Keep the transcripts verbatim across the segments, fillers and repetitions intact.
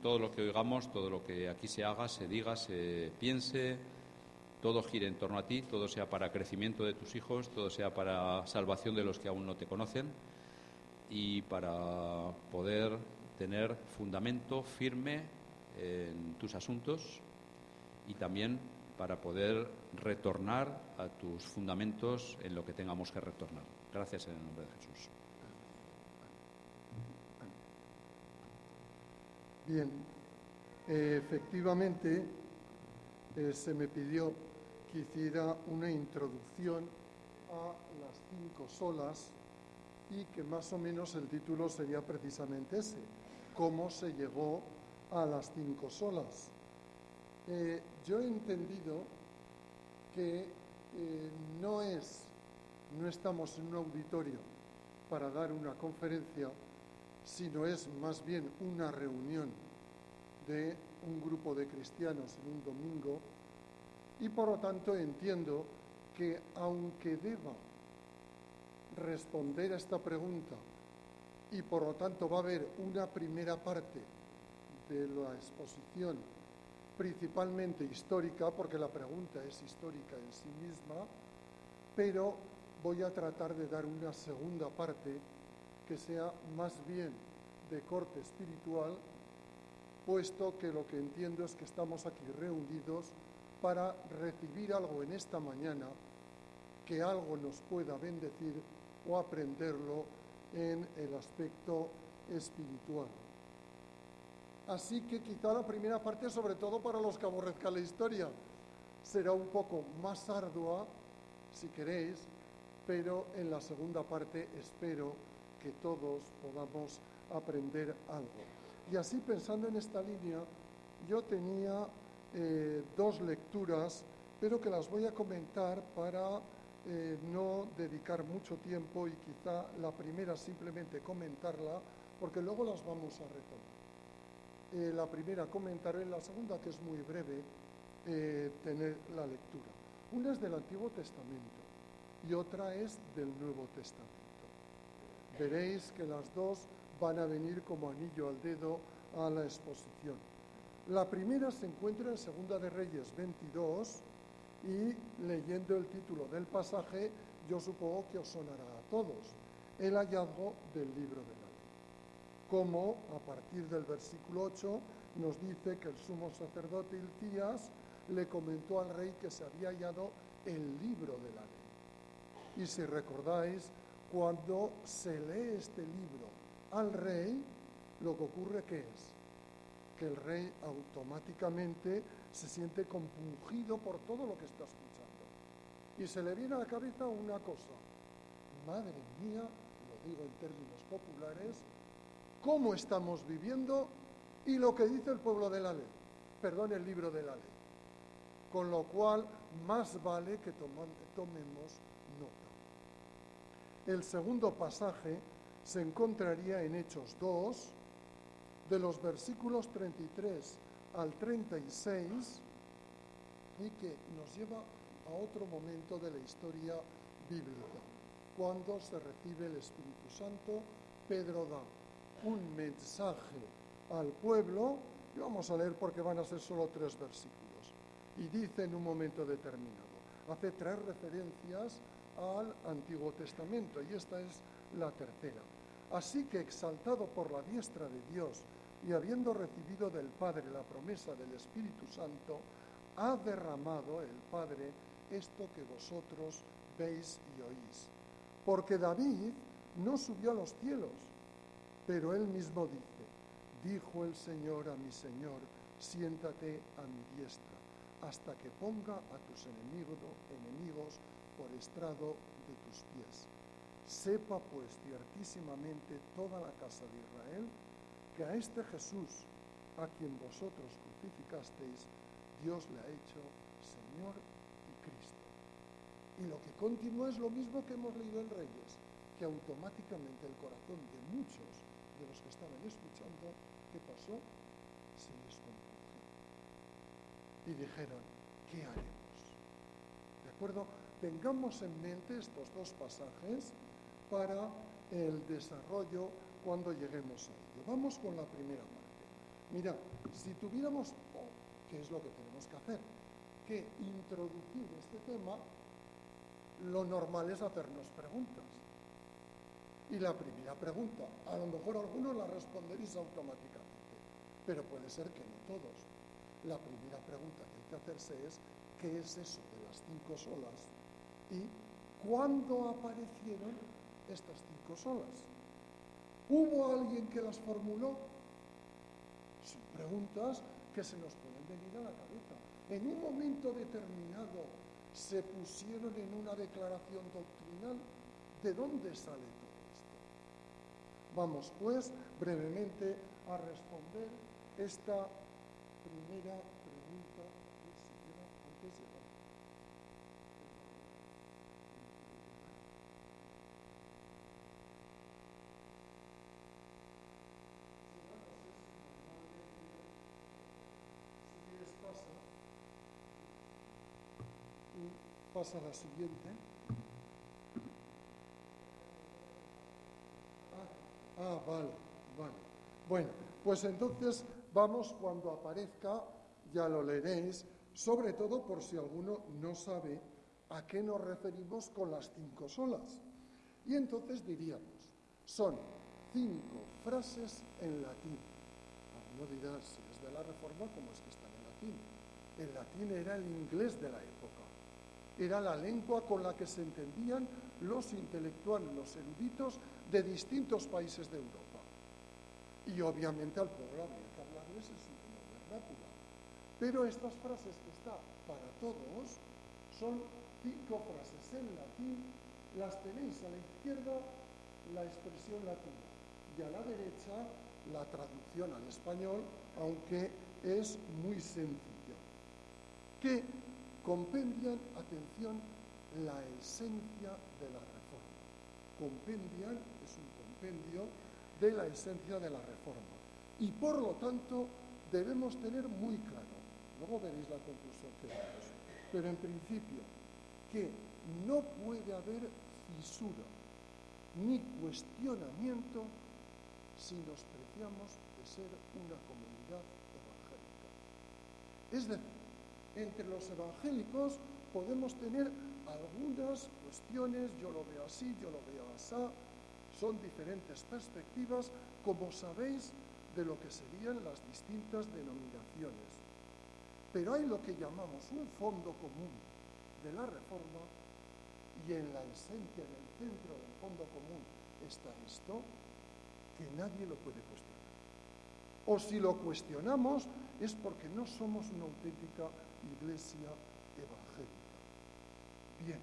todo lo que oigamos, todo lo que aquí se haga, se diga, se piense, todo gire en torno a ti, todo sea para crecimiento de tus hijos, todo sea para salvación de los que aún no te conocen y para poder tener fundamento firme en tus asuntos y también para poder retornar a tus fundamentos en lo que tengamos que retornar. Gracias en el nombre de Jesús. Bien, eh, efectivamente eh, se me pidió que hiciera una introducción a las cinco solas y que más o menos el título sería precisamente ese, ¿cómo se llegó a las cinco solas? Eh, yo he entendido que eh, no es, no estamos en un auditorio para dar una conferencia, sino es más bien una reunión de un grupo de cristianos en un domingo y por lo tanto entiendo que aunque deba responder a esta pregunta y por lo tanto va a haber una primera parte de la exposición principalmente histórica, porque la pregunta es histórica en sí misma, pero voy a tratar de dar una segunda parte que sea más bien de corte espiritual, puesto que lo que entiendo es que estamos aquí reunidos para recibir algo en esta mañana que algo nos pueda bendecir o aprenderlo en el aspecto espiritual. Así que quizá la primera parte, sobre todo para los que aborrezcan la historia, será un poco más ardua, si queréis, pero en la segunda parte espero que todos podamos aprender algo. Y así, pensando en esta línea, yo tenía eh, dos lecturas, pero que las voy a comentar para eh, no dedicar mucho tiempo y quizá la primera simplemente comentarla, porque luego las vamos a retomar. Eh, la primera comentaré, la segunda, que es muy breve, eh, tener la lectura. Una es del Antiguo Testamento y otra es del Nuevo Testamento. Veréis que las dos van a venir como anillo al dedo a la exposición. La primera se encuentra en Segunda de Reyes veintidós y leyendo el título del pasaje, yo supongo que os sonará a todos, el hallazgo del libro de la ley. Como a partir del versículo ocho nos dice que el sumo sacerdote Hilcías le comentó al rey que se había hallado el libro de la ley. Y si recordáis, cuando se lee este libro al rey, lo que ocurre ¿qué es? Que el rey automáticamente se siente compungido por todo lo que está escuchando. Y se le viene a la cabeza una cosa: madre mía, lo digo en términos populares, cómo estamos viviendo y lo que dice el pueblo de la ley, perdón, el libro de la ley. Con lo cual, más vale que tomemos nota. El segundo pasaje se encontraría en Hechos dos, de los versículos treinta y tres al treinta y seis, y que nos lleva a otro momento de la historia bíblica. Cuando se recibe el Espíritu Santo, Pedro da un mensaje al pueblo, y vamos a leer porque van a ser solo tres versículos, y dice en un momento determinado, hace tres referencias al Antiguo Testamento, y esta es la tercera. Así que, exaltado por la diestra de Dios y habiendo recibido del Padre la promesa del Espíritu Santo, ha derramado el Padre esto que vosotros veis y oís. Porque David no subió a los cielos, pero él mismo dice, dijo el Señor a mi Señor, siéntate a mi diestra, hasta que ponga a tus enemigos, enemigos por estrado de tus pies. Sepa pues ciertísimamente toda la casa de Israel que a este Jesús, a quien vosotros crucificasteis, Dios le ha hecho Señor y Cristo. Y lo que continúa es lo mismo que hemos leído en Reyes, que automáticamente el corazón de muchos de los que estaban escuchando, ¿qué pasó? Se descompuso. Y dijeron, ¿qué haremos? ¿De acuerdo? Tengamos en mente estos dos pasajes para el desarrollo cuando lleguemos a ello. Vamos con la primera parte. Mira, si tuviéramos, oh, ¿qué es lo que tenemos que hacer? Que introducir este tema, lo normal es hacernos preguntas. Y la primera pregunta, a lo mejor algunos la responderéis automáticamente, pero puede ser que no todos. La primera pregunta que hay que hacerse es, ¿qué es eso de las cinco solas? ¿Y cuándo aparecieron estas cinco solas? ¿Hubo alguien que las formuló? Son preguntas que se nos pueden venir a la cabeza. En un momento determinado se pusieron en una declaración doctrinal. ¿De dónde sale todo esto? Vamos, pues, brevemente a responder esta primera pregunta que se lleva antes de la... Pasa a la siguiente. Ah, ah, vale, vale. Bueno, pues entonces vamos cuando aparezca, ya lo leeréis, sobre todo por si alguno no sabe a qué nos referimos con las cinco solas. Y entonces diríamos, son cinco frases en latín. Alguno dirá, si es de la Reforma, ¿cómo es que están en latín? El latín era el inglés de la época. Era la lengua con la que se entendían los intelectuales, los eruditos de distintos países de Europa. Y obviamente al pueblo había que hablarles en su lengua vernácula. Pero estas frases que están para todos son cinco frases en latín, las tenéis a la izquierda la expresión latina y a la derecha la traducción al español, aunque es muy sencilla. Que compendian, atención, la esencia de la Reforma. Compendian es un compendio de la esencia de la Reforma. Y por lo tanto debemos tener muy claro, luego veréis la conclusión que damos, pero en principio que no puede haber fisura ni cuestionamiento si nos preciamos de ser una comunidad evangélica. Es decir, entre los evangélicos podemos tener algunas cuestiones, yo lo veo así, yo lo veo así, son diferentes perspectivas, como sabéis, de lo que serían las distintas denominaciones. Pero hay lo que llamamos un fondo común de la Reforma, y en la esencia, en el centro del fondo común, está esto, que nadie lo puede cuestionar. O si lo cuestionamos, es porque no somos una auténtica iglesia evangélica. Bien,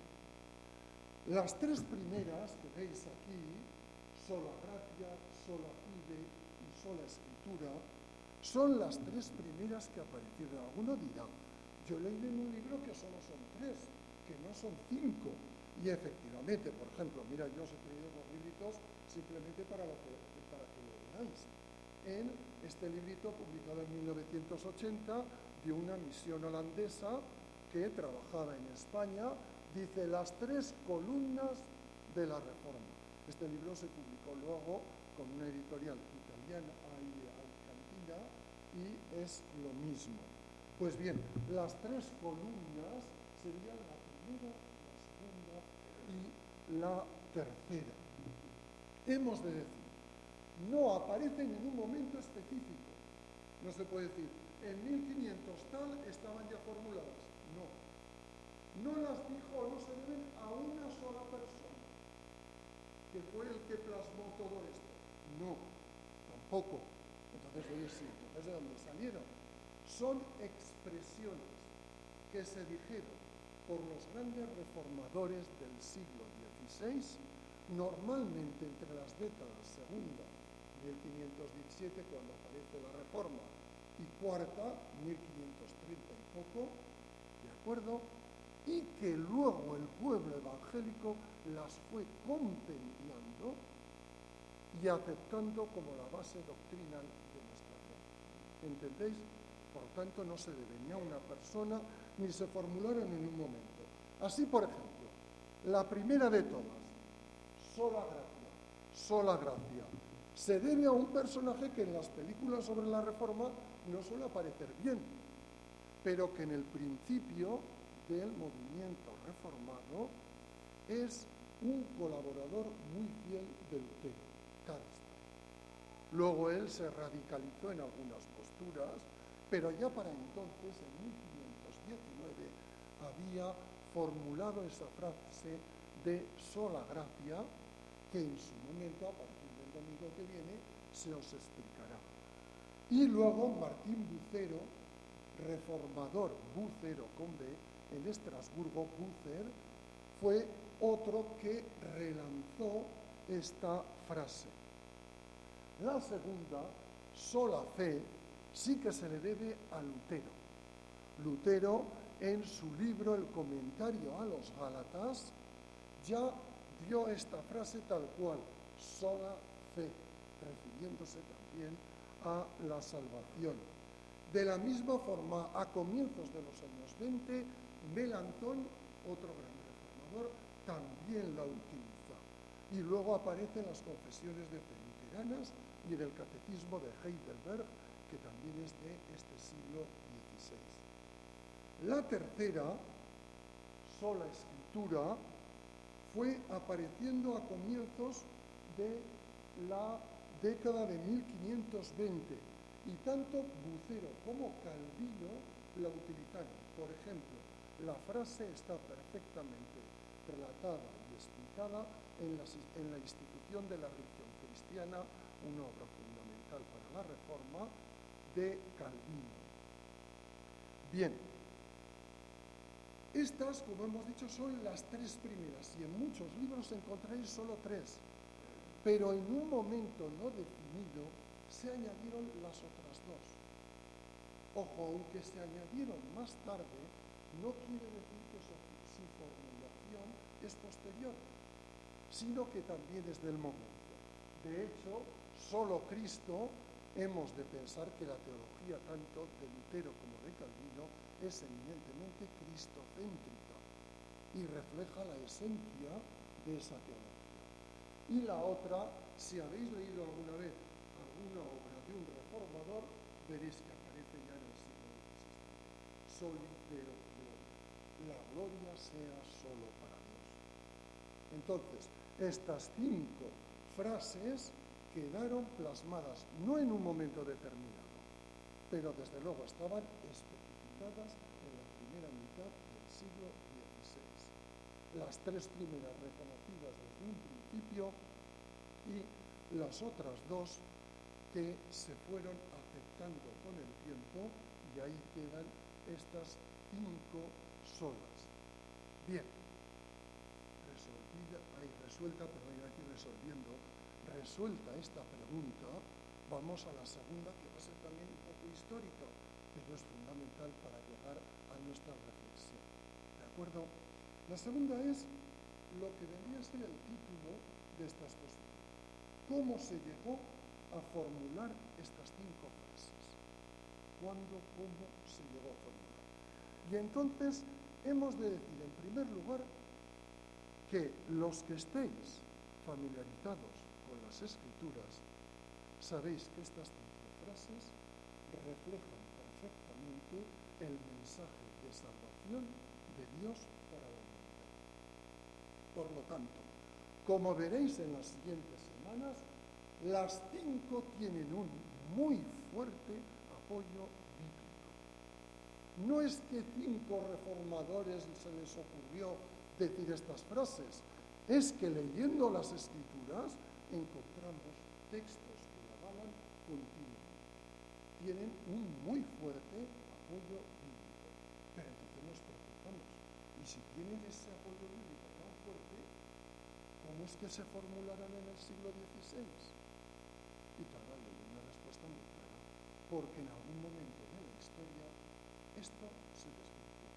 las tres primeras que veis aquí, sola gracia, sola fide y sola escritura, son las tres primeras que aparecieron. Alguno dirá, yo leí en un libro que solo son tres, que no son cinco. Y efectivamente, por ejemplo, mira, yo os he traído dos libritos simplemente para, lo que, para que lo veáis. En este librito, publicado en mil novecientos ochenta, de una misión holandesa que trabajaba en España, dice las tres columnas de la Reforma. Este libro se publicó luego con una editorial italiana y argentina y es lo mismo. Pues bien, las tres columnas serían la primera, la segunda y la tercera. Hemos de decir, no aparecen en un momento específico. No se puede decir, en mil quinientos tal estaban ya formuladas. No. No las dijo o no se deben a una sola persona, que fue el que plasmó todo esto. No, tampoco. Entonces, oye, sí, entonces ¿de dónde salieron? Son expresiones que se dijeron por los grandes reformadores del siglo dieciséis, normalmente entre las décadas segunda, mil quinientos diecisiete, cuando aparece la Reforma, y cuarta, mil quinientos treinta y poco, ¿de acuerdo? Y que luego el pueblo evangélico las fue compendiando y aceptando como la base doctrinal de nuestra fe. ¿Entendéis? Por tanto, no se debe ni a una persona ni se formularon en un momento. Así, por ejemplo, la primera de todas, sola gracia, sola gracia. Se debe a un personaje que en las películas sobre la Reforma no suele aparecer bien, pero que en el principio del movimiento reformado es un colaborador muy fiel de Lutero, Karlstein. Luego él se radicalizó en algunas posturas, pero ya para entonces, en mil quinientos diecinueve, había formulado esa frase de sola gracia, que en su momento, a partir del domingo que viene, se os explicará. Y luego Martín Bucero, reformador Bucero con B, en Estrasburgo, Bucer, fue otro que relanzó esta frase. La segunda, sola fe, sí que se le debe a Lutero. Lutero, en su libro El comentario a los Gálatas, ya dio esta frase tal cual, sola fe, refiriéndose también a la salvación. De la misma forma, a comienzos de los años veinte, Melanchthon, otro gran reformador, también la utiliza. Y luego aparecen las confesiones de fe luteranas y en el catecismo de Heidelberg, que también es de este siglo dieciséis. La tercera, sola escritura, fue apareciendo a comienzos de la década de mil quinientos veinte y tanto Bucero como Calvino la utilizaron. Por ejemplo, la frase está perfectamente relatada y explicada en la, en la institución de la religión cristiana, una obra fundamental para la Reforma, de Calvino. Bien, estas, como hemos dicho, son las tres primeras y en muchos libros encontraréis solo tres, pero en un momento no definido se añadieron las otras dos. Ojo, aunque se añadieron más tarde, no quiere decir que su, su formulación es posterior, sino que también es del momento. De hecho, solo Cristo, hemos de pensar que la teología tanto de Lutero como de Calvino es eminentemente cristocéntrica y refleja la esencia de esa teología. Y la otra, si habéis leído alguna vez alguna obra de un reformador, veréis que aparece ya en el siglo dieciséis. Soli Deo Gloria. La gloria sea solo para Dios. Entonces, estas cinco frases quedaron plasmadas, no en un momento determinado, pero desde luego estaban especificadas en la primera mitad del siglo dieciséis. Las tres primeras reconocidas desde un principio y las otras dos que se fueron aceptando con el tiempo, y ahí quedan estas cinco solas. Bien, resolvida, ahí resuelta, perdón, iba a decir resolviendo, resuelta esta pregunta, vamos a la segunda, que va a ser también un poco histórica, pero es fundamental para llegar a nuestra reflexión. ¿De acuerdo? La segunda es lo que vendría a ser el título de esta exposición. ¿Cómo se llegó a formular estas cinco frases? ¿Cuándo, cómo se llegó a formular? Y entonces hemos de decir, en primer lugar, que los que estéis familiarizados con las Escrituras, sabéis que estas cinco frases reflejan perfectamente el mensaje de salvación de Dios para la humanidad. Por lo tanto, como veréis en las siguientes semanas, las cinco tienen un muy fuerte apoyo bíblico. No es que cinco reformadores se les ocurrió decir estas frases, es que leyendo las Escrituras encontramos textos que la avalan continuamente. Tienen un muy fuerte apoyo bíblico. Pero entonces nos preguntamos, ¿y si tienen ese apoyo bíblico tan fuerte, cómo es que se formularán en el siglo dieciséis? Y claro, hay una respuesta muy clara, porque en algún momento de la historia esto se desvirtuó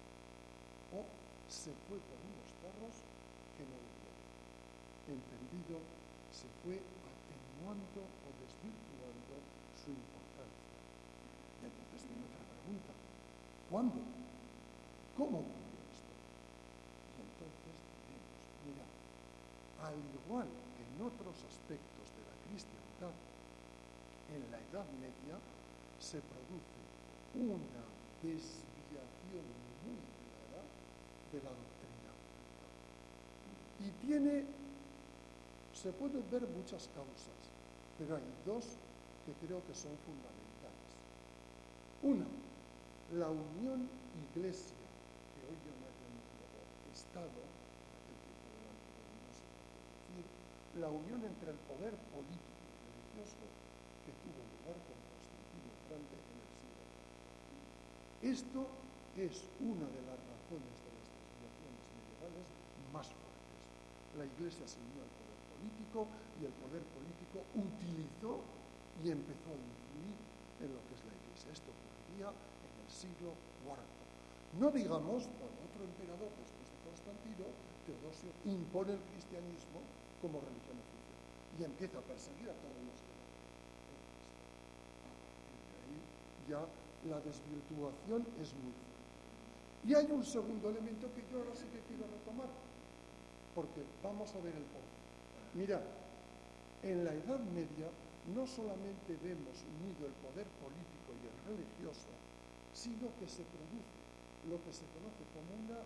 o se fue por unos cerros que no debían. Entendido, se fue atenuando o desvirtuando su importancia. Y entonces viene otra pregunta. ¿Cuándo? ¿Cómo ocurrió esto? Y entonces diremos, mira, al igual que en en otros aspectos de la cristiandad, en la Edad Media se produce una desviación muy clara de la doctrina bíblica. Y tiene, se pueden ver muchas causas, pero hay dos que creo que son fundamentales. Una, la unión iglesia, que hoy llamaríamos Estado, aquel tiempo del antiguo no se puede decir, la unión entre el poder político y religioso que tuvo lugar con Constantino Frante en el siglo cuarto. Esto es una de las razones de las desviaciones medievales más fuertes. La iglesia se unió al poder político y el poder político utilizó y empezó a influir en lo que es la iglesia. Esto ocurriría en el siglo cuarto. No digamos, cuando otro emperador después de Constantino, Teodosio, impone el cristianismo como religión oficial y empieza a perseguir a todos los que no creen en Cristo. A partir de ahí ya la desvirtuación es muy fuerte. Y hay un segundo elemento que yo ahora sí que quiero retomar, porque vamos a ver el porqué. Mirad, en la Edad Media no solamente vemos unido el poder político y el religioso, sino que se produce lo que se conoce como una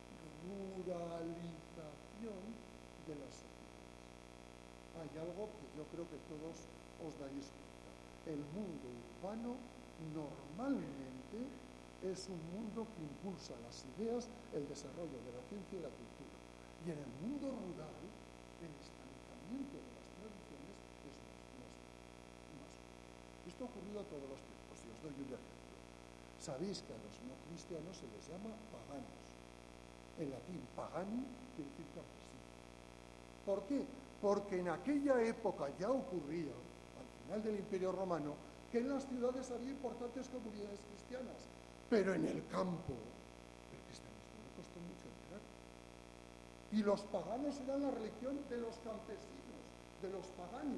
ruralización de las sociedades. Hay algo que yo creo que todos os daréis cuenta. El mundo urbano normalmente es un mundo que impulsa las ideas, el desarrollo de la ciencia y la cultura. Y en el mundo rural, el estancamiento de las tradiciones es más, más, más fuerte. Esto ha ocurrido a todos los tiempos, y os doy un ejemplo. Sabéis que a los no cristianos se les llama paganos. En latín, pagani quiere decir campesino. ¿Por qué? Porque en aquella época ya ocurría, al final del Imperio Romano, que en las ciudades había importantes comunidades cristianas, pero en el campo el cristianismo le costó mucho entrar. Y los paganos eran la religión de los campesinos, de los pagani.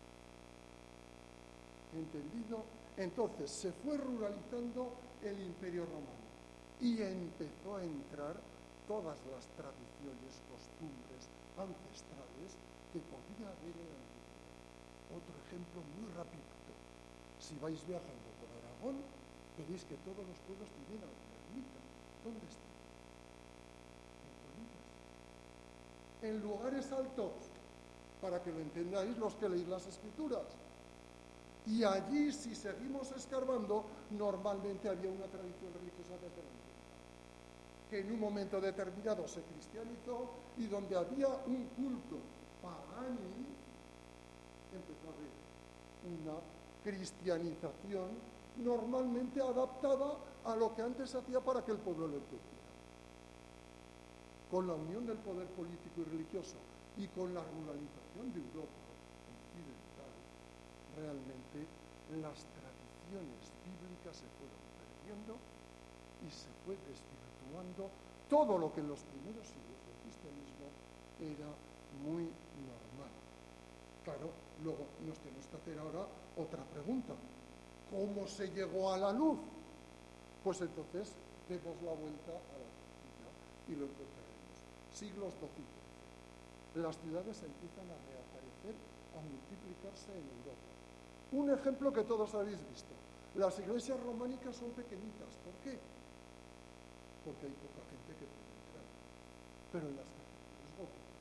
¿Entendido? Entonces se fue ruralizando el Imperio Romano y empezó a entrar todas las tradiciones, costumbres ancestrales que podía haber en la antigüedad. Otro ejemplo muy rapidito. Si vais viajando por Aragón, veréis que todos los pueblos tienen alguna ermita. ¿Dónde está? En colinas. En lugares altos, para que lo entendáis los que leéis las Escrituras. Y allí, si seguimos escarbando, normalmente había una tradición religiosa desde la antigüedad, que en un momento determinado se cristianizó y donde había un culto pagani, empezó a haber una cristianización normalmente adaptada a lo que antes se hacía para que el pueblo lo entendiera. Con la unión del poder político y religioso y con la ruralización de Europa occidental, realmente las tradiciones bíblicas se fueron perdiendo y se fue desvirtuando todo lo que en los primeros siglos del cristianismo era muy normal. Claro, luego nos tenemos que hacer ahora otra pregunta. ¿Cómo se llegó a la luz? Pues entonces demos la vuelta a la tortilla y lo encontraremos. Siglos doce y trece. Las ciudades empiezan a reaparecer, a multiplicarse en Europa. Un ejemplo que todos habéis visto. Las iglesias románicas son pequeñitas. ¿Por qué? Porque hay poca gente que puede entrar. Pero en las catedrales góticas,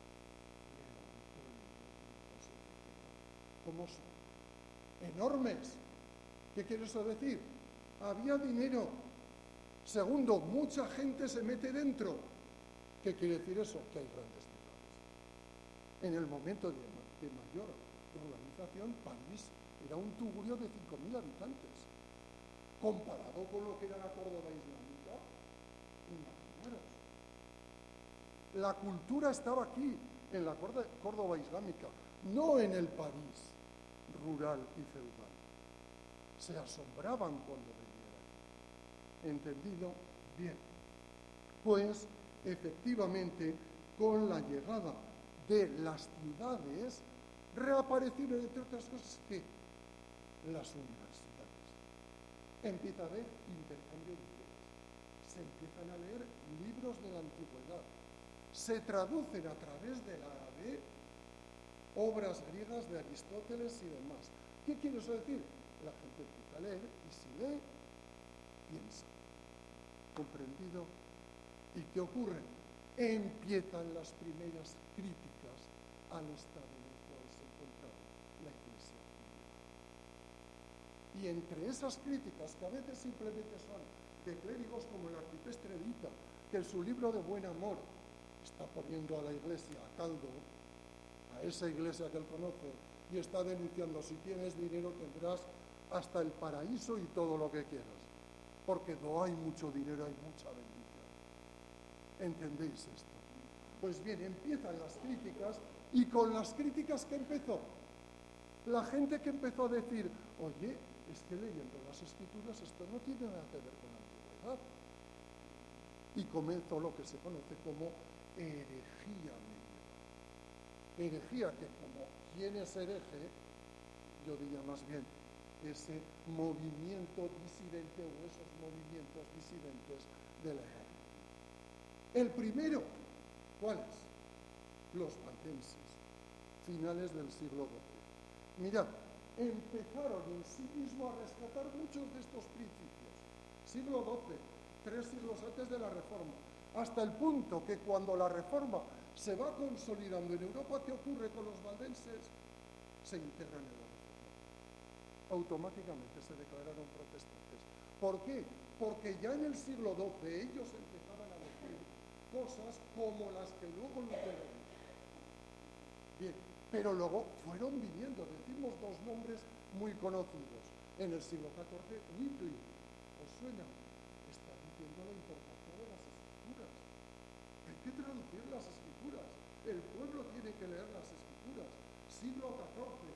¿cómo son? Enormes. ¿Qué quiere eso decir? Había dinero. Segundo, mucha gente se mete dentro. ¿Qué quiere decir eso? Que hay grandes ciudades. En el momento de, de mayor urbanización, París era un tugurio de cinco mil habitantes. Comparado con lo que era la Córdoba islámica, imaginaros. La cultura estaba aquí, en la Córdoba islámica, no en el París rural y feudal. Se asombraban cuando venían aquí. ¿Entendido? Bien. Pues, efectivamente, con la llegada de las ciudades, reaparecieron, entre otras cosas, que las universidades. Empieza a haber intercambio de ideas. Se empiezan a leer libros de la antigüedad. Se traducen a través del árabe obras griegas de Aristóteles y demás. ¿Qué quiere eso decir? La gente empieza a leer y si lee, piensa. ¿Comprendido? ¿Y qué ocurre? Empiezan las primeras críticas al estado en el cual se encontraba la Iglesia. Y entre esas críticas, que a veces simplemente son de clérigos como el arcipreste Edita, que en su libro de Buen Amor está poniendo a la Iglesia a caldo, a esa Iglesia que él conoce, y está denunciando: si tienes dinero tendrás hasta el paraíso y todo lo que quieras, porque no hay mucho dinero, hay mucha bendición. ¿Entendéis esto? Pues bien, empiezan las críticas, y con las críticas que empezó, la gente que empezó a decir: oye, es que leyendo las Escrituras esto no tiene nada que ver con la antigüedad. Y comenzó lo que se conoce como herejía medieval. Herejía que, como ¿quién es hereje? Yo diría más bien ese movimiento disidente o esos movimientos disidentes de la edad. El primero, ¿cuál es? Los valdenses, finales del siglo doce. Mirad, empezaron en sí mismo a rescatar muchos de estos principios. Siglo doce, tres siglos antes de la Reforma, hasta el punto que cuando la Reforma se va consolidando en Europa, ¿qué ocurre con los valdenses? Se integran en la Reforma. Automáticamente se declararon protestantes. ¿Por qué? Porque ya en el siglo doce ellos empezaban a decir cosas como las que luego Lutero dijo. Bien, pero luego fueron viniendo. Decimos dos nombres muy conocidos. En el siglo catorce, Wycliffe, ¿os suena? Está diciendo la importancia de las Escrituras. Hay que traducir las Escrituras. El pueblo tiene que leer las Escrituras. Siglo catorce.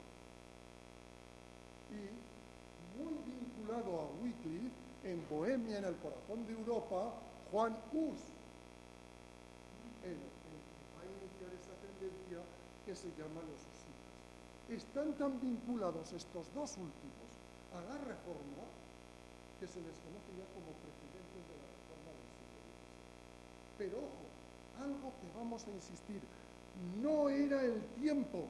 Y muy vinculado a Wycliffe, en Bohemia, en el corazón de Europa, Juan Hus, el, el que va a iniciar esa tendencia que se llama los husitas. Están tan vinculados estos dos últimos a la Reforma que se les conoce ya como precedentes de la Reforma del siglo diecisiete. Pero ojo, algo que vamos a insistir, no era el tiempo.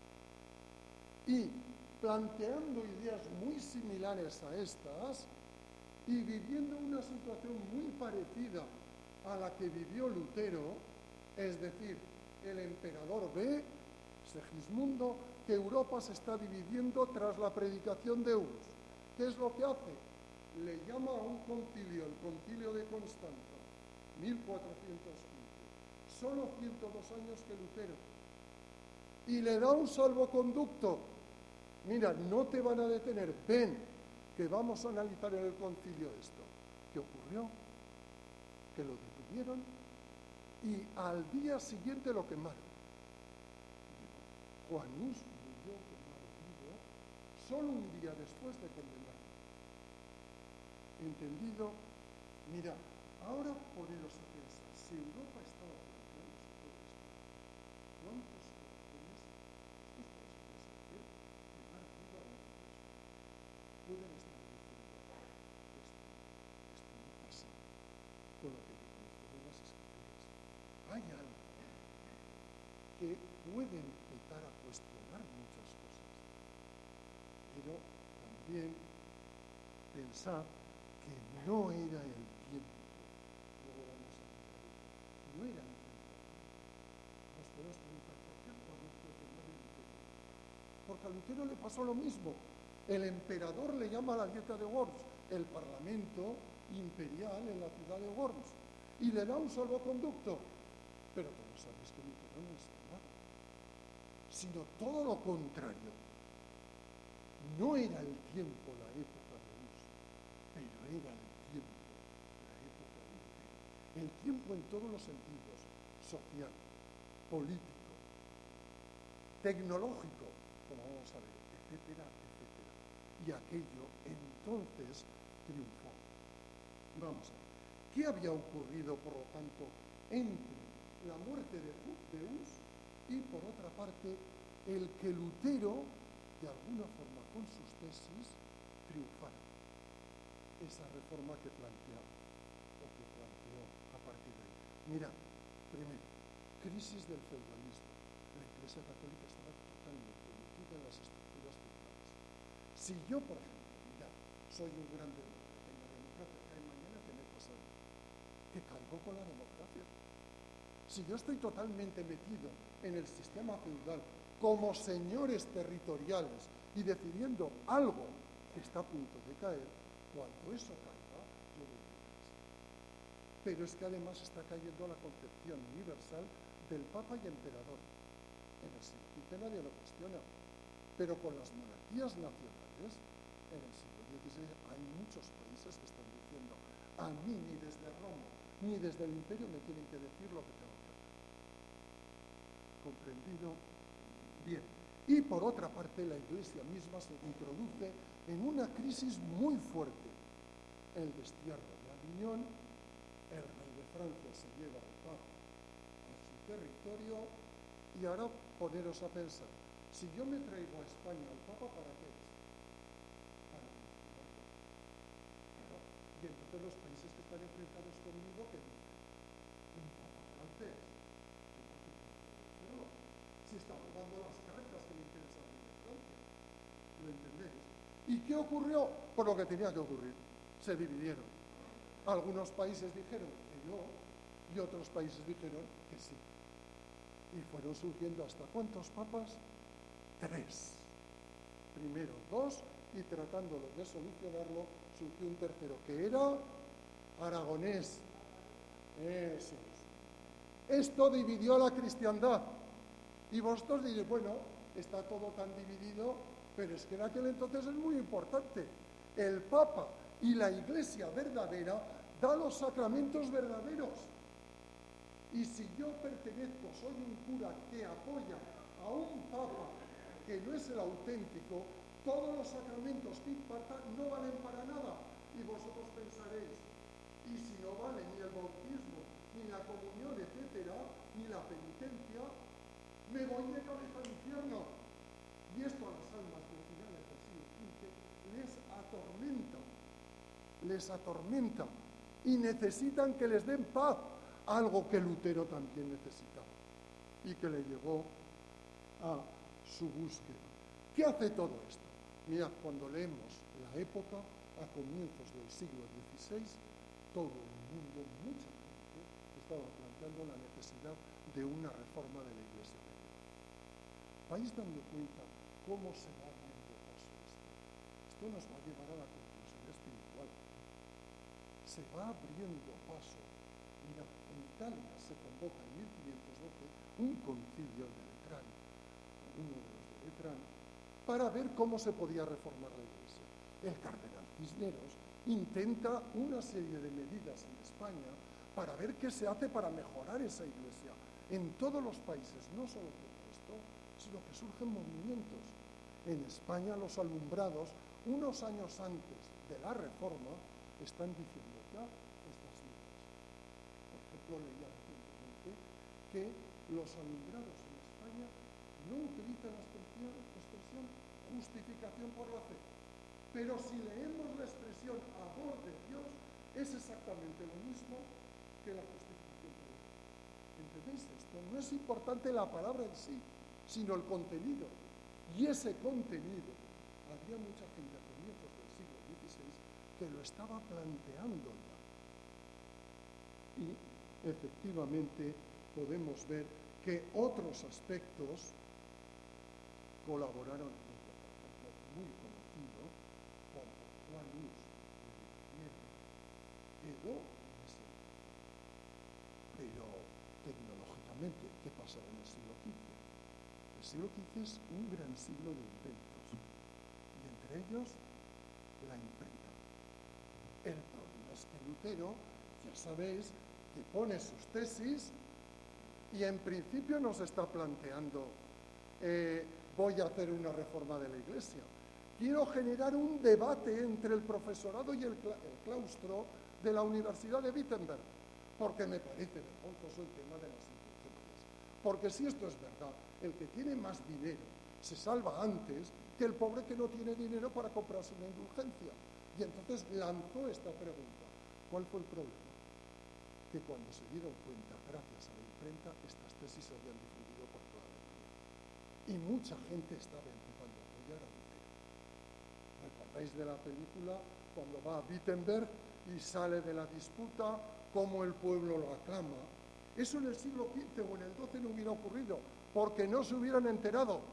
Y planteando ideas muy similares a estas y viviendo una situación muy parecida a la que vivió Lutero, es decir, el emperador ve, Segismundo, que Europa se está dividiendo tras la predicación de Hus. ¿Qué es lo que hace? Le llama a un concilio, el concilio de Constanza, mil cuatrocientos quince, solo ciento dos años que Lutero, y le da un salvoconducto. Mira, no te van a detener, ven, que vamos a analizar en el concilio esto. ¿Qué ocurrió? Que lo detuvieron y al día siguiente lo quemaron. Juan Hus murió quemado vivo solo un día después de condenarlo. ¿Entendido? Mira, ahora poneros a pensar, si Europa estaba planteándose todo esto, ¿cuántos corazones, estos corazones que quemar viva a una persona, pueden estar diciendo esto, esto no pasa con lo que yo conozco de las Escrituras? Hay algo que puede empezar a cuestionar muchas cosas, pero también pensar que no era el tiempo. Luego vamos a ver, no era el tiempo. Nos podemos preguntar, ¿por qué corrupto quemar el Lutero? Porque a Lutero le pasó lo mismo. El emperador le llama a la dieta de Worms, el parlamento imperial en la ciudad de Worms, y le da un salvoconducto. Pero todos sabéis que Lutero no es nada, sino todo lo contrario. No era el tiempo, la época de Hus, pero era el tiempo, la época de Lutero. El tiempo en todos los sentidos, social, político, tecnológico, como vamos a ver, etcétera, etcétera. Y aquello entonces triunfó. Vamos a ver, ¿qué había ocurrido, por lo tanto, entre la muerte de Hus y, por otra parte, el que Lutero, de alguna forma con sus tesis, triunfara? Esa reforma que planteaba, o que planteó a partir de ahí. Mira, primero, crisis del feudalismo. La Iglesia Católica estaba en las estructuras culturales. Si yo, por ejemplo, mira, soy un gran demócrata, en la democracia que hay mañana, ¿qué me pasa? Que caigo con la democracia. Si yo estoy totalmente metido en el sistema feudal como señores territoriales y decidiendo algo que está a punto de caer, cuando eso caiga, yo voy detrás. Pero es que además está cayendo la concepción universal del Papa y Emperador. En el siglo quince nadie lo cuestiona, pero con las monarquías nacionales, en el siglo dieciséis hay muchos países que están diciendo: a mí ni desde Roma ni desde el imperio me tienen que decir lo que tengo que hacer. ¿Comprendido? Bien. Y por otra parte, la Iglesia misma se introduce en una crisis muy fuerte. El destierro de Aviñón, el rey de Francia se lleva al Papa a su territorio, y ahora poneros a pensar, si yo me traigo a España al Papa, ¿para qué es? Para unificarlo. Claro. Y entonces los países que están enfrentados conmigo, ¿qué dicen? Un Papa francés. Pero si estamos dando las cartas que me interesan de Francia, ¿lo entendéis? ¿Y qué ocurrió? Por lo que tenía que ocurrir. Se dividieron. Algunos países dijeron que no, y otros países dijeron que sí. Y fueron surgiendo ¿hasta cuántos papas? Tres. Primero dos, y tratándolo de solucionarlo, surgió un tercero, que era aragonés. Eso es. Esto dividió a la cristiandad. Y vosotros diréis, bueno, está todo tan dividido, pero es que en aquel entonces es muy importante. El Papa y la Iglesia verdadera da los sacramentos verdaderos. Y si yo pertenezco, soy un cura que apoya a un Papa que no es el auténtico, todos los sacramentos que imparta no valen para nada. Y vosotros pensaréis, y si no vale ni el bautismo, ni la comunión, etcétera, ni la penitencia, me voy de cabeza al infierno. Y esto a las almas de finales del siglo quince les atormenta, les atormenta, y necesitan que les den paz, algo que Lutero también necesitaba y que le llevó a su búsqueda. ¿Qué hace todo esto? Mirad, cuando leemos la época, a comienzos del siglo dieciséis, todo el mundo, mucha gente, estaba planteando la necesidad de una reforma de la Iglesia medieval. ¿Vais dando cuenta cómo se va abriendo paso esto? Esto nos va a llevar a la conclusión espiritual. Se va abriendo paso. Mira, en Italia se convoca en mil quinientos doce un concilio de Letrán, uno de los de Letrán, para ver cómo se podía reformar la Iglesia. El cardenal Cisneros intenta una serie de medidas en España para ver qué se hace para mejorar esa Iglesia. En todos los países, no solo por esto, sino que surgen movimientos. En España los alumbrados, unos años antes de la Reforma, están diciendo ya estas ideas. Por ejemplo, leía recientemente que los alumbrados en España no utilizan la expresión, expresión justificación por la fe. Pero si leemos la expresión amor de Dios, es exactamente lo mismo que la justificación por la fe. ¿Entendéis esto? No es importante la palabra en sí, sino el contenido. Y ese contenido, había mucha gente a comienzos del siglo dieciséis que lo estaba planteando ya. Y efectivamente podemos ver que otros aspectos colaboraron, muy conocido, por Juan Luz de quedó en ese momento. Pero tecnológicamente, ¿qué pasaba en el siglo quince? El siglo quince es un gran siglo de inventos, y entre ellos la imprenta. El problema es que Lutero, ya sabéis, que pone sus tesis y en principio nos está planteando eh, voy a hacer una reforma de la Iglesia. Quiero generar un debate entre el profesorado y el, cla el claustro de la Universidad de Wittenberg, porque me parece vergonzoso el tema de las indulgencias. Porque si esto es verdad, el que tiene más dinero se salva antes que el pobre que no tiene dinero para comprarse una indulgencia. Y entonces lanzó esta pregunta. ¿Cuál fue el problema? Que cuando se dieron cuenta, gracias a la imprenta, estas tesis se habían difundido por toda Alemania. Y mucha gente estaba empezando acordáis de la película cuando va a Wittenberg y sale de la disputa, cómo el pueblo lo aclama? Eso en el siglo quince o en el doce no hubiera ocurrido, porque no se hubieran enterado.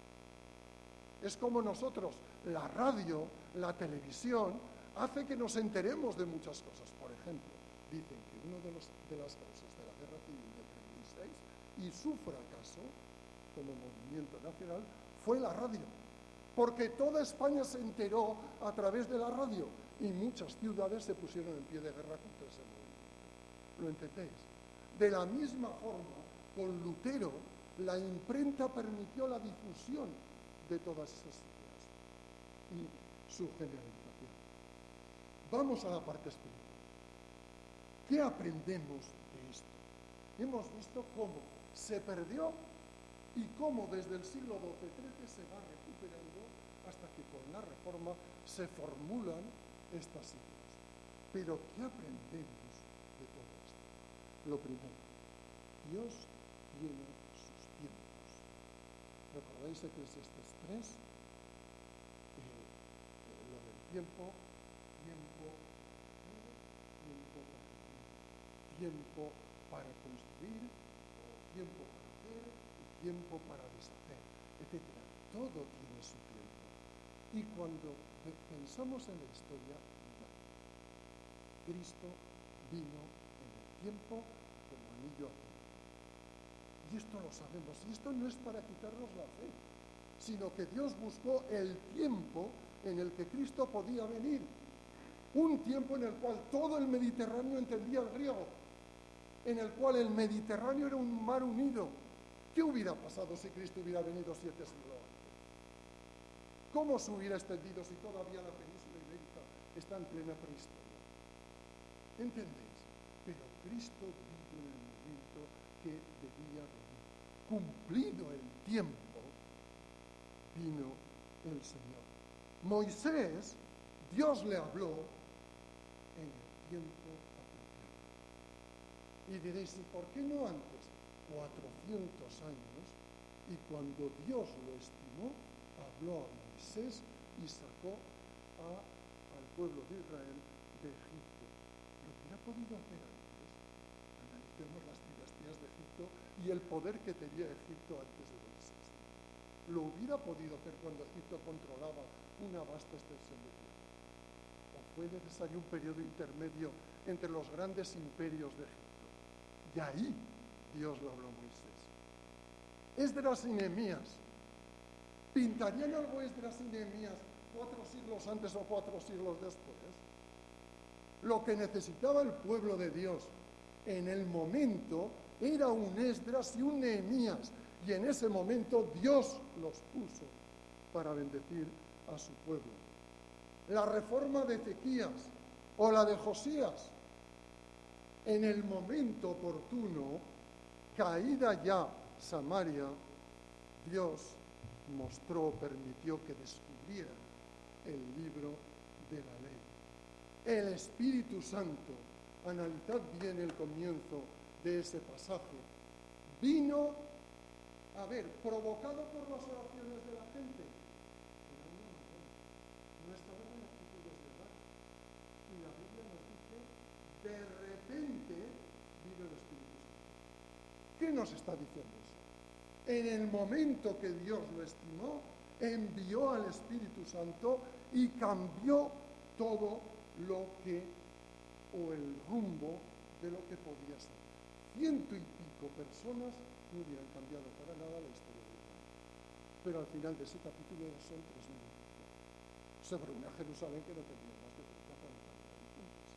Es como nosotros, la radio, la televisión, hace que nos enteremos de muchas cosas. Por ejemplo, dicen que una de, de las causas de la Guerra Civil del treinta y seis y su fracaso como movimiento nacional fue la radio, porque toda España se enteró a través de la radio y muchas ciudades se pusieron en pie de guerra contra ese movimiento. ¿Lo entendéis? De la misma forma, con Lutero, la imprenta permitió la difusión de todas esas ideas y su generalización. Vamos a la parte espiritual. ¿Qué aprendemos de esto? Hemos visto cómo se perdió y cómo desde el siglo doce trece se va recuperando hasta que con la Reforma se formulan estas ideas. Pero ¿qué aprendemos de todo esto? Lo primero, Dios tiene sus tiempos. ¿Recordáis Eclesiastés tres? Eh, eh, lo del tiempo, tiempo, tiempo para vivir, tiempo para construir, tiempo para hacer, tiempo para deshacer, etcétera. Todo tiene su tiempo. Y cuando pensamos en la historia, no. Cristo vino en el tiempo como anillo al dedo. Y esto lo sabemos. Y esto no es para quitarnos la fe, sino que Dios buscó el tiempo en el que Cristo podía venir. Un tiempo en el cual todo el Mediterráneo entendía el griego, en el cual el Mediterráneo era un mar unido. ¿Qué hubiera pasado si Cristo hubiera venido siete siglos antes? ¿Cómo se hubiera extendido si todavía la península ibérica está en plena prehistoria? ¿Entendéis? Pero Cristo vino en el momento que debía venir. Cumplido el tiempo, vino el Señor. Moisés, Dios le habló en el tiempo apropiado. Y diréis, ¿y por qué no antes? cuatrocientos años, y cuando Dios lo estimó, habló a Moisés y sacó a, al pueblo de Israel de Egipto. ¿Lo hubiera podido hacer antes? Analicemos las dinastías de Egipto y el poder que tenía Egipto antes de Moisés. Lo hubiera podido hacer cuando Egipto controlaba una vasta extensión de tierra. ¿O fue necesario un periodo intermedio entre los grandes imperios de Egipto? Y ahí Dios lo habló a Moisés. Esdras y Nehemías. ¿Pintarían algo Esdras y Nehemías cuatro siglos antes o cuatro siglos después? Lo que necesitaba el pueblo de Dios en el momento era un Esdras y un Nehemías. Y en ese momento Dios los puso para bendecir a su pueblo. La reforma de Ezequías o la de Josías. En el momento oportuno, caída ya Samaria, Dios mostró, permitió que descubrieran el libro de la ley. El Espíritu Santo, analizad bien el comienzo de ese pasaje, vino, a ver, provocado por las oraciones de la gente. De alguna manera, no estaban en actitudes de dar. Y la Biblia nos dice, de repente vino el Espíritu Santo. ¿Qué nos está diciendo eso? En el momento que Dios lo estimó, envió al Espíritu Santo y cambió todo lo que, o el rumbo de lo que podía ser. Ciento y pico personas no hubieran cambiado para nada la historia de Israel. Pero al final de ese capítulo son tres mil sobre una Jerusalén que no tenía más de treinta o cuarenta habitantes.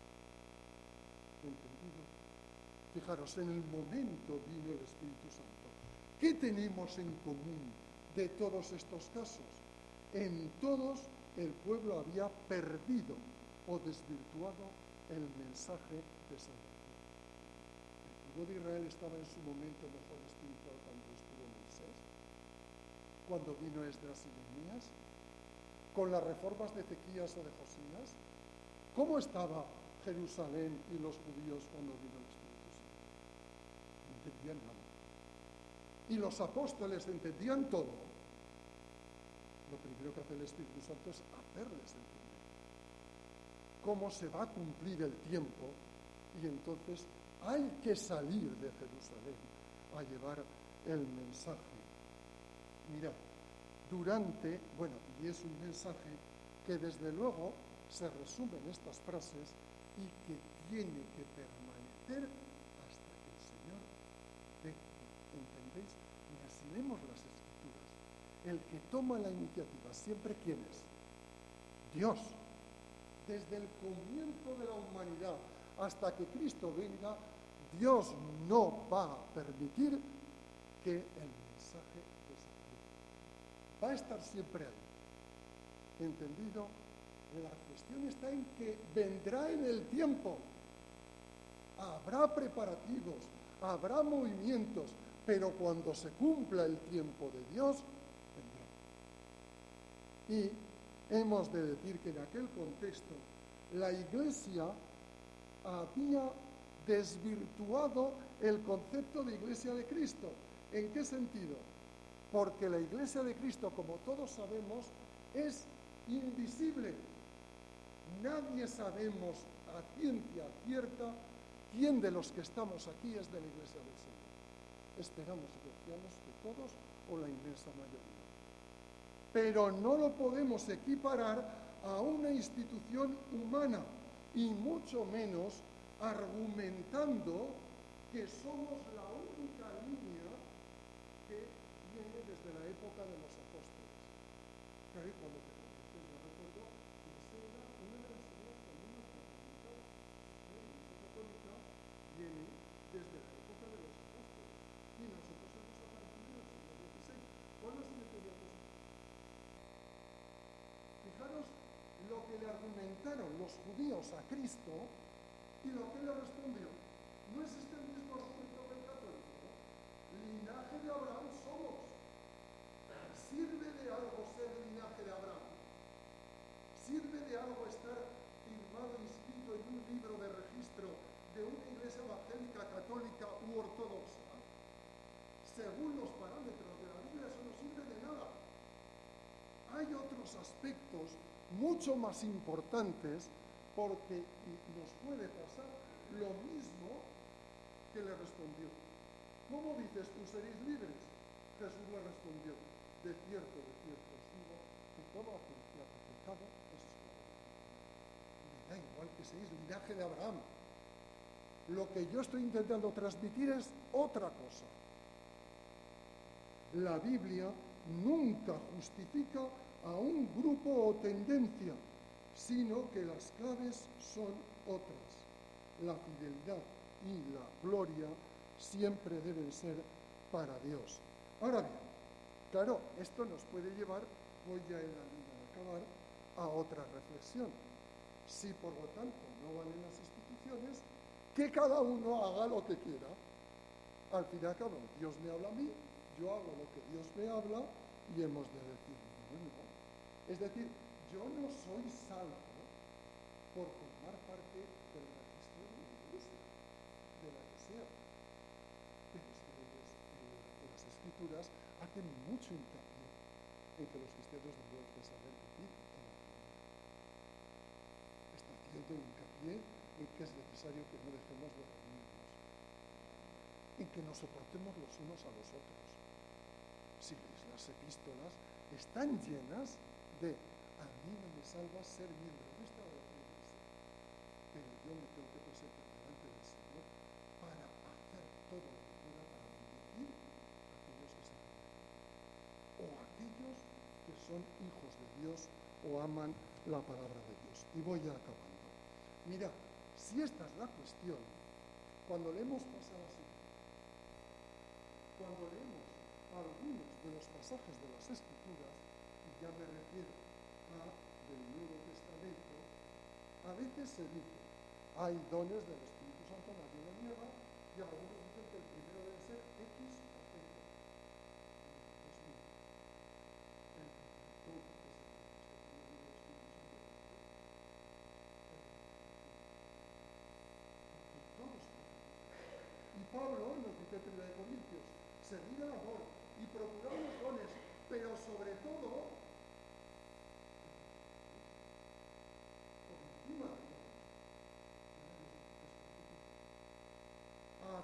¿Entendido? Fijaros, en el momento vino el Espíritu Santo. ¿Qué tenemos en común de todos estos casos? En todos el pueblo había perdido o desvirtuado el mensaje de salvación. El pueblo de Israel estaba en su momento mejor espiritual cuando estuvo Moisés, cuando vino Esdras y Nehemías, con las reformas de Ezequías o de Josías. ¿Cómo estaba Jerusalén y los judíos cuando vino el Espíritu Santo? No entendían nada. Y los apóstoles entendían todo. No lo primero que hace el Espíritu Santo es hacerles entender cómo se va a cumplir el tiempo, y entonces hay que salir de Jerusalén a llevar el mensaje. Mira, durante, bueno, y es un mensaje que desde luego se resume en estas frases y que tiene que permanecer hasta que el Señor venga. ¿Entendéis? Mira, si leemos las Escrituras, el que toma la iniciativa siempre, ¿quién es? Dios. Desde el comienzo de la humanidad hasta que Cristo venga, Dios no va a permitir que el mensaje desaparezca. Va a estar siempre ahí. ¿Entendido? La cuestión está en que vendrá en el tiempo. Habrá preparativos, habrá movimientos, pero cuando se cumpla el tiempo de Dios, vendrá. Y hemos de decir que en aquel contexto la Iglesia había desvirtuado el concepto de Iglesia de Cristo. ¿En qué sentido? Porque la Iglesia de Cristo, como todos sabemos, es invisible. Nadie sabemos a ciencia cierta quién de los que estamos aquí es de la Iglesia del Señor. Esperamos y confiamos que todos o la inmensa mayoría. Pero no lo podemos equiparar a una institución humana, y mucho menos argumentando que somos la única línea que viene desde la época de los apóstoles. Claro, cuando te confieses, yo recuerdo que esa era una de las ideas que a mí me facilitaba. La Iglesia Católica viene desde la época de los apóstoles, y nosotros hemos aparecido en el siglo dieciséis. ¿Cuál es la teoría positiva? Fijaros lo que le argumentaron los judíos a Cristo y lo que le respondió. ¿No es este el mismo argumento que el católico? Linaje de Abraham somos. ¿Sirve de algo ser linaje de Abraham? ¿Sirve de algo estar firmado, inscrito en un libro de registro de una iglesia evangélica, católica u ortodoxa? Según los parámetros de la Biblia, eso no sirve de nada. Hay otros aspectos mucho más importantes, porque nos puede pasar lo mismo que le respondió. ¿Cómo dices tú seréis libres? Jesús le respondió, de cierto, de cierto os digo, que todo aquel que ha pecado es esclavo. Me da igual que seáis linaje de Abraham. Lo que yo estoy intentando transmitir es otra cosa. La Biblia nunca justifica a un grupo o tendencia, sino que las claves son otras. La fidelidad y la gloria siempre deben ser para Dios. Ahora bien, claro, esto nos puede llevar, voy ya en la línea de acabar, a otra reflexión. Si por lo tanto no valen las instituciones, que cada uno haga lo que quiera. Al fin y al cabo, Dios me habla a mí, yo hago lo que Dios me habla, y hemos de decir, no, no. Es decir, yo no soy salvo por formar parte del registro de la Iglesia, de la que sea. Pero es que las Escrituras hacen mucho hincapié en que los cristianos debemos de saber vivir en la comunidad. Está haciendo hincapié en que es necesario que no dejemos de reunirnos, en que nos soportemos los unos a los otros. Si leéis las epístolas, están llenas de a mí no me salva ser miembro de esta o de la iglesia, pero yo me tengo que presentar delante del Señor para hacer todo lo que pueda para bendecir a aquellos que se convierten, o aquellos que son hijos de Dios o aman la palabra de Dios. Y voy ya acabando. Mira, si esta es la cuestión, cuando leemos pasadas cuando leemos algunos de los pasajes de las Escrituras, y ya me refiero a del Nuevo Testamento, a veces se dice, hay dones del Espíritu Santo, nadie lo niega, y algunos dicen que el primero debe ser X o Y. Pues mira, el don que se manifiesta por el Espíritu Santo. Y Pablo nos dice en primera de Corintios, seguir el amor y procurar los dones, pero sobre todo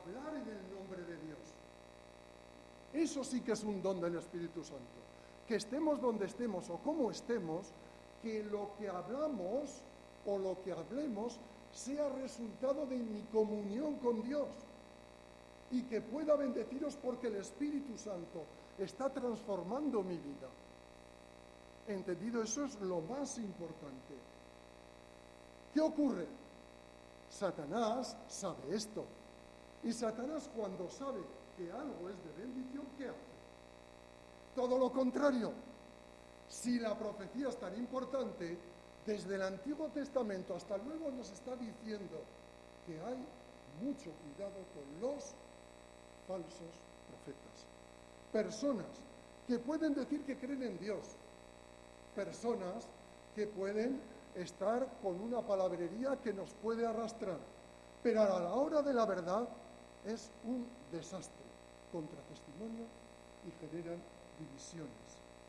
hablar en el nombre de Dios. Eso sí que es un don del Espíritu Santo. Que estemos donde estemos o como estemos, que lo que hablamos o lo que hablemos sea resultado de mi comunión con Dios y que pueda bendeciros porque el Espíritu Santo está transformando mi vida. ¿Entendido? Eso es lo más importante. ¿Qué ocurre? Satanás sabe esto. Y Satanás, cuando sabe que algo es de bendición, ¿qué hace? Todo lo contrario. Si la profecía es tan importante, desde el Antiguo Testamento hasta luego nos está diciendo que hay mucho cuidado con los falsos profetas. Personas que pueden decir que creen en Dios. Personas que pueden estar con una palabrería que nos puede arrastrar. Pero a la hora de la verdad es un desastre contra testimonio y generan divisiones.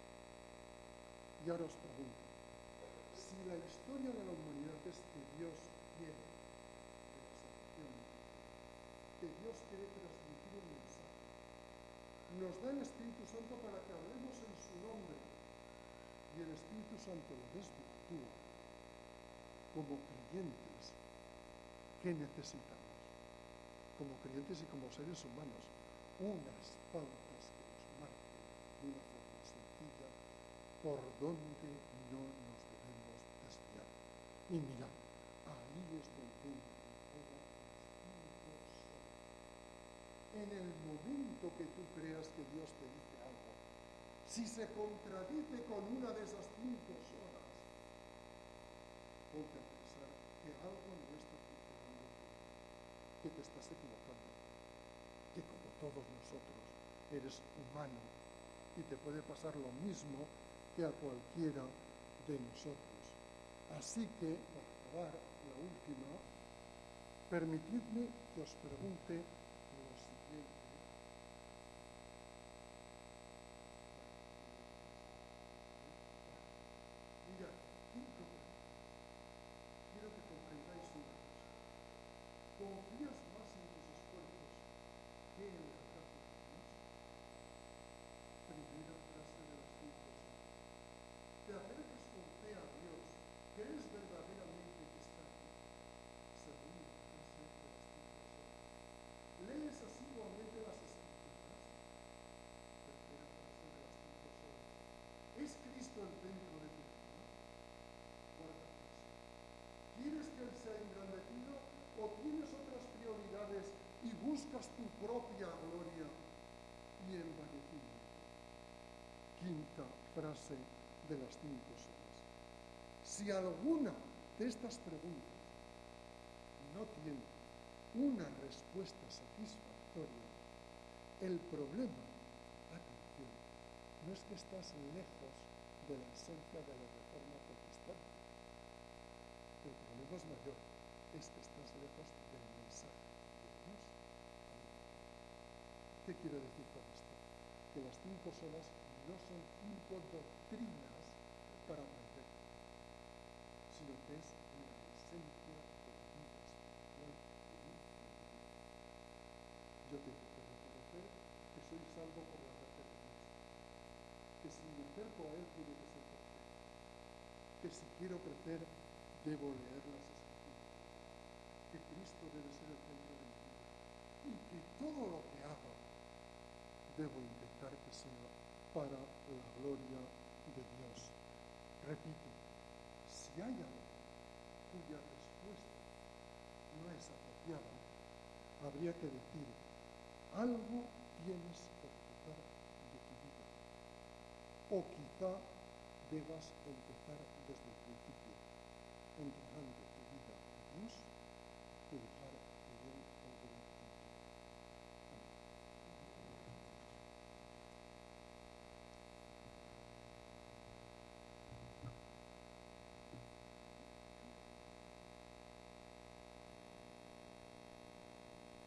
Y ahora os pregunto, si la historia de la humanidad es que Dios quiere de la salvación, que Dios quiere transmitir un mensaje, nos da el Espíritu Santo para que hablemos en su nombre, y el Espíritu Santo lo desvirtúa, como creyentes, ¿qué necesitamos? Como creyentes y como seres humanos, unas pautas que nos marquen de una forma sencilla por donde no nos debemos desviar. Y mirad, ahí es donde entra en juego las cinco solas. En el momento que tú creas que Dios te dice algo, si se contradice con una de esas cinco solas, ponte a pensar que algo no está funcionando, que te estás equivocando, que como todos nosotros eres humano y te puede pasar lo mismo que a cualquiera de nosotros. Así que, para acabar, la última, permitidme que os pregunte lo siguiente. Mirad, cinco preguntas. Quiero que comprendáis una cosa. ¿Confías más en tus esfuerzos que en la gracia de Dios? Primera frase de las cinco solas. Te acercas con fe a Dios, ¿crees verdaderamente que está aquí? Segunda frase de las cinco solas. ¿Lees asiduamente las Escrituras? Tercera frase de las cinco solas. ¿Es Cristo el centro de tu vida? Cuarta frase. ¿Quieres que Él sea engrandecido o tienes otras prioridades y buscas tu propia gloria y envanecimiento? Quinta frase de las cinco solas. Si alguna de estas preguntas no tiene una respuesta satisfactoria, el problema, atención, no es que estás lejos de la esencia de la reforma protestante. El problema es mayor, es que estás lejos del mensaje de Dios. ¿Qué quiero decir con esto? Que las cinco solas no son cinco doctrinas para aprender, sino que es la esencia de la vida espiritual de un individuo. Yo tengo que reconocer que soy salvo por la gracia de Dios, que si me acerco a Él tiene que ser perfecto, que si quiero crecer debo leer las Escrituras, que Cristo debe ser el centro de mi vida y que todo lo que haga debo intentar que sea para la gloria de Dios. Repito, si hay algo cuya respuesta no es apropiada, habría que decir, algo tienes que empezar de tu vida. O quizá debas empezar desde el principio, entregando tu vida a Dios y dejar